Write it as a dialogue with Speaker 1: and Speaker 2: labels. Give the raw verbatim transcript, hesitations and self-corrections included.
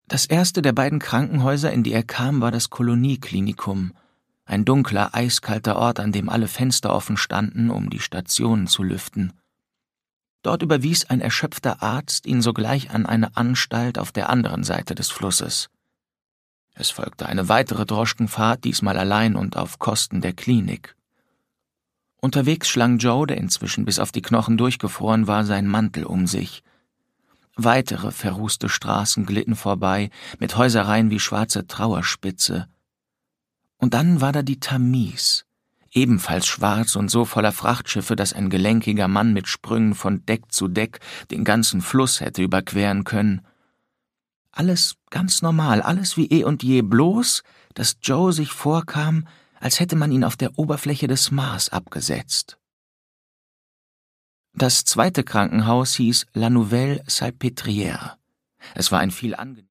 Speaker 1: Das erste der beiden Krankenhäuser, in die er kam, war das Kolonieklinikum, ein dunkler, eiskalter Ort, an dem alle Fenster offen standen, um die Stationen zu lüften. Dort überwies ein erschöpfter Arzt ihn sogleich an eine Anstalt auf der anderen Seite des Flusses. Es folgte eine weitere Droschkenfahrt, diesmal allein und auf Kosten der Klinik. Unterwegs schlang Joe, der inzwischen bis auf die Knochen durchgefroren war, seinen Mantel um sich. Weitere verrußte Straßen glitten vorbei, mit Häusereien wie schwarze Trauerspitze. Und dann war da die Tamise, ebenfalls schwarz und so voller Frachtschiffe, dass ein gelenkiger Mann mit Sprüngen von Deck zu Deck den ganzen Fluss hätte überqueren können. Alles ganz normal, alles wie eh und je, bloß, dass Joe sich vorkam, als hätte man ihn auf der Oberfläche des Mars abgesetzt. Das zweite Krankenhaus hieß La Nouvelle Salpêtrière. Es war ein viel angenehmer